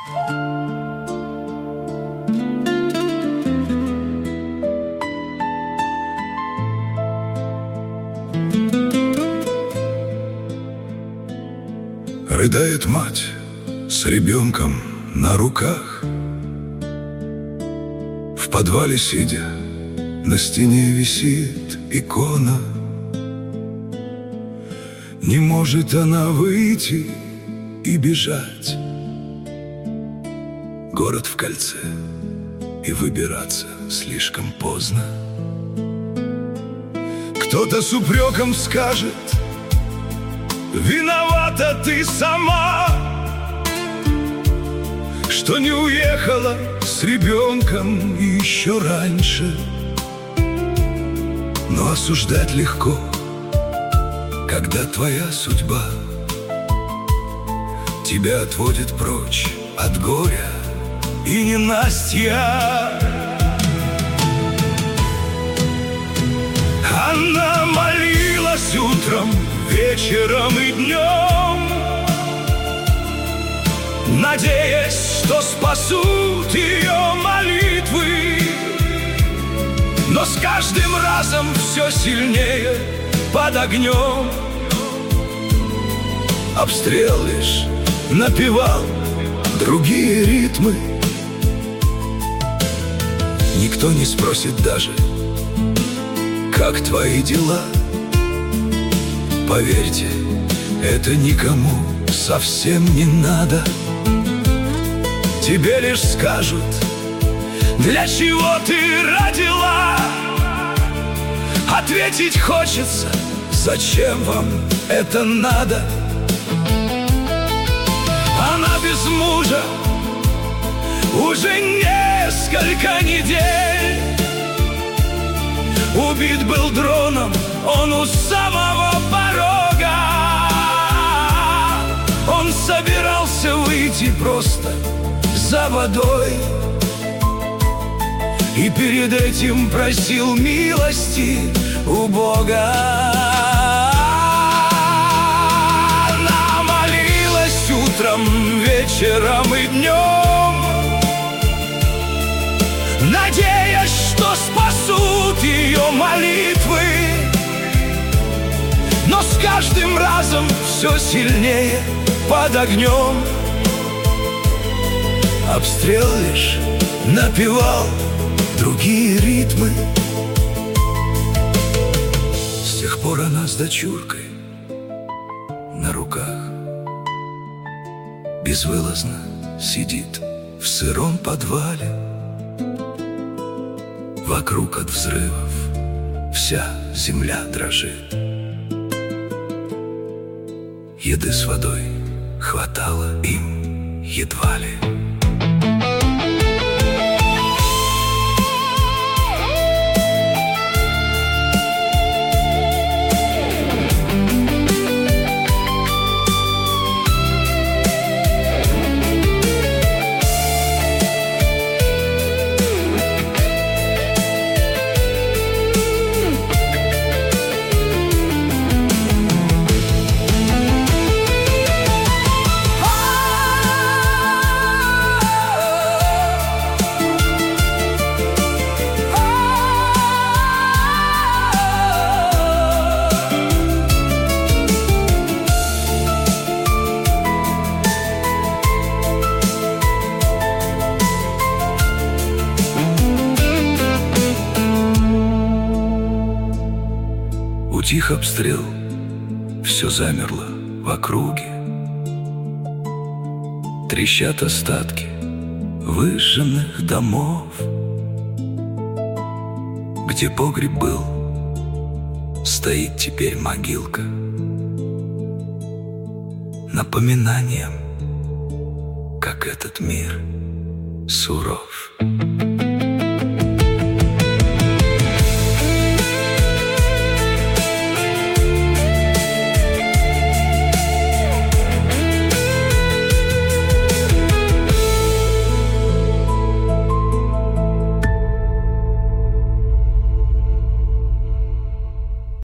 Рыдает мать с ребенком на руках. В подвале сидя, на стене висит икона. Не может она выйти и бежать. Город в кольце, и выбираться слишком поздно. Кто-то с упреком скажет: виновата ты сама, что не уехала с ребенком еще раньше. Но осуждать легко, когда твоя судьба тебя отводит прочь от горя и ненастья. Она молилась утром, вечером и днем, надеясь, что спасут ее молитвы. Но с каждым разом все сильнее под огнем. Обстрел лишь напевал другие ритмы. Никто не спросит даже, как твои дела. Поверьте, это никому совсем не надо. Тебе лишь скажут: для чего ты родила? Ответить хочется: зачем вам это надо? Она без мужа уже несколько недель. Убит был дроном он у самого порога. Он собирался выйти просто за водой и перед этим просил милости у Бога. Она молилась утром, вечером и днем, надеясь, что спасут ее молитвы. Но с каждым разом все сильнее под огнем. Обстрел лишь напевал другие ритмы. С тех пор она с дочуркой на руках безвылазно сидит в сыром подвале. Вокруг от взрывов вся земля дрожит. Еды с водой хватало им едва ли. Утих обстрел, все замерло в округе. Трещат остатки выжженных домов. Где погреб был, стоит теперь могилка, напоминанием, как этот мир суров.